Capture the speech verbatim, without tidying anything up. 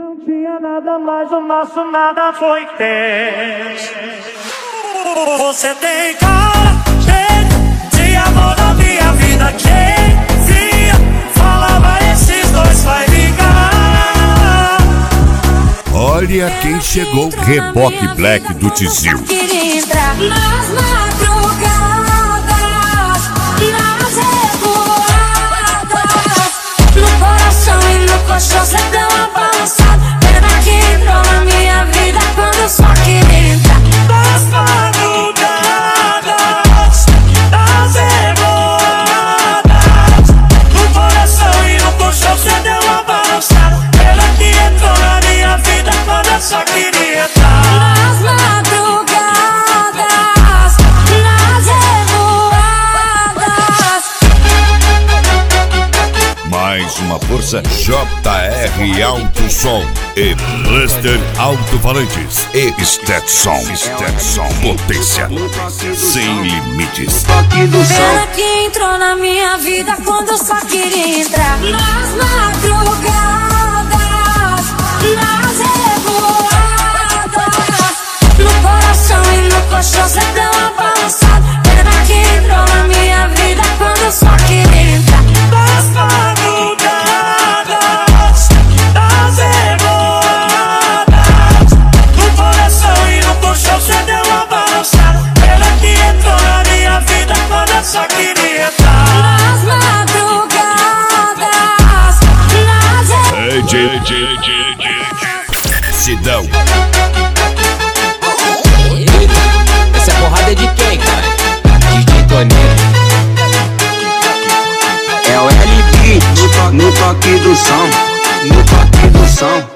Não tinha nada mais, o nosso nada foi ter. Você tem cara, jeito de amor da minha vida. Quem via, falava esses dois vai ligar. Olha quem chegou, Reboque Black do Tizil. Queria entrar nas madrugadas, nas revoadas, no coração e no colchão cê deu uma balançada. Pena que entrou na minha vida quando eu só queria entrar nas madrugadas, nas revoadas, no coração e no colchão cê deu uma balançada. Pena que entrou na minha vida quando eu só queria entrar nas madrugadas, nas revoadas. Mais uma força, J R Alto Som e Buster Alto-Falantes e Stetson, Stetson, potência sem limites. Pena que entrou na minha vida quando eu só queria entrar nas madrugadas, nas revoadas, no coração e no colchão cê deu uma balançada. Pena que entrou na minha vida quando eu só queria entrar nas madrugadas, nas revoadas, no coração e no colchão cê deu uma balançada. Pena que entrou na minha vida quando eu só queria entrar nas madrugadas, nas D J, D J, D J, Sidão. Essa porrada é de quem, cara? D J Toninho. É o L B no toque do som, no toque do som.